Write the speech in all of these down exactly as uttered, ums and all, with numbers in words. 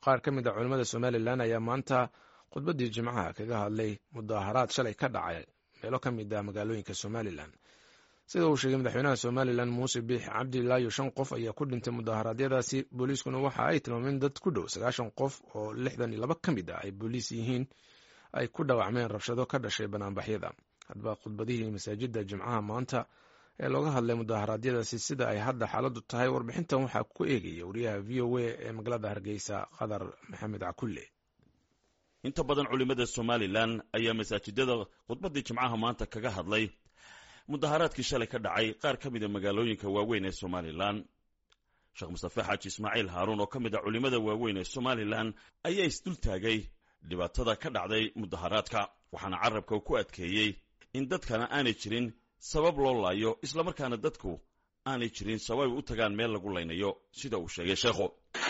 qaar ka mid a culimmada somalilan ayaa maanta khudbaddii jimcaha kaga hadlay mudaharaad shalay ka dhacay meelo ka mid ah magaalooyinka somalilan. sida uu sheegay madaxweynaha somalilan muuse biix cabdi ilaayo shan qof ayaa ku dhintay mudaharaadyadaasi. booliiskuna waxa ay tilmaameen dad ku dhow sagaashan qof oo lixdan iyo laba ka mid ah ay booliis yihiin ay ku dhaawacmeen rabshado ka dhashay banaanbaxyada. hadba khudbadihii masaajidda jimcaha maanta ee looga hadlay mudaharaadyadaasi sida ay hadda xaaladdu tahay, warbixintan waxaa ku eegaya wariyaha v o a ee magaalada hargeysa qadar maxamed cakulle. inta badan culimada somalilan ayaa masaajidada khudbaddii jimcaha maanta kaga hadlay mudaharaadkii shalay ka dhacay qaar ka mida magaalooyinka waaweyn ee somalilan. sheekh mustafe xaaji ismaaciil haaruun oo ka mid a culimmada waaweyn ee somalilan ayaa isdul taagay dhibaatada ka dhacday mudaharaadka, waxaana carabka ku adkeeyey in dadkana aanay jirin sabab loo laayo, islamarkaana dadku aanay jirin sabab ay u tagaan meel lagu laynayo sida uu sheegay sheekhu.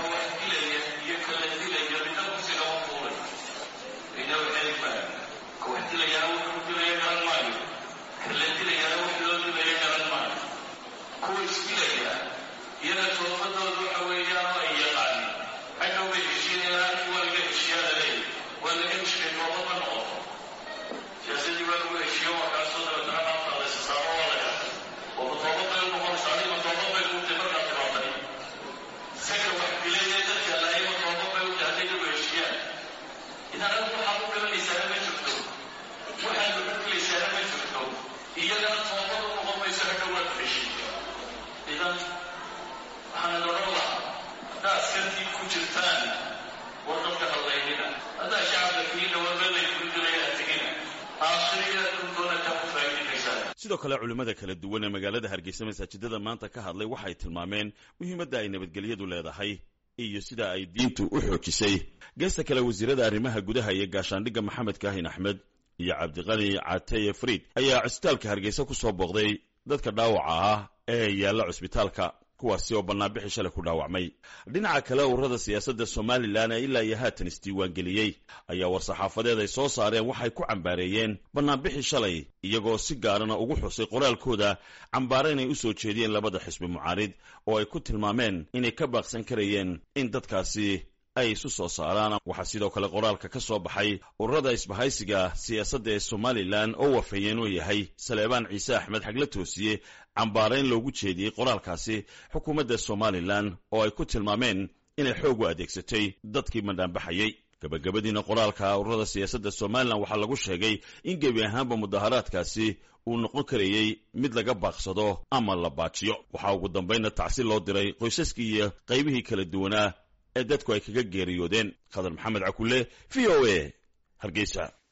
sidoo kale culimmada kala duwan ee magaalada hargeysa masaajidada maanta ka hadlay waxay tilmaameen muhiimadda ay nabadgelyadu leedahay iyo sida ay diintu u xoojisay. geesta kale wasiirada arrimaha gudaha iyo gaashaandhigga maxamed kaahin axmed iyo cabdiqani cateye friid ayaa cusbitaalka hargeysa ku soo booqday dadka dhaawaca ah ee yaalla cusbitaalka, kuwaasi oo bannaanbixi shalay ku dhaawacmay. dhinaca kale ururada siyaasadda somalilan ee ilaa iyo haatan isdiiwaangeliyey ayaa war-saxaafadeed ay soo saareen waxay ku cambaareeyeen bannaanbixi shalay, iyagoo si gaarana ugu xusay qoraalkooda cambaare inay u soo jeediyeen labada xisbi mucaarid oo ay ku tilmaameen inay ka baaqsan karayeen in dadkaasi ay isu soo saaraan. waxaa sidoo kale qoraalka ka soo baxay ururada isbahaysiga siyaasadda ee somalilan oo wafeeyeen oo yahay saleebaan ciise axmed xagle toosiye, cambaarayn loogu jeediyey qoraalkaasi xukuumadda somalilan oo ay ku tilmaameen inay xoog u adeegsatay dadkii madhaanbaxayey. gabagabadiina qoraalka ururada siyaasadda somalilan waxaa lagu sheegay in gebi ahaanba mudaharaadkaasi uu noqon karayey mid laga baaqsado ama la baajiyo. waxaa ugu dambaynna tacsiil loo diray qoysaskii iyo qaybihii kala duwanaa ee dadku ay kaga geeriyoodeen. qadar maxamed cakulle, v o a, hargeysa.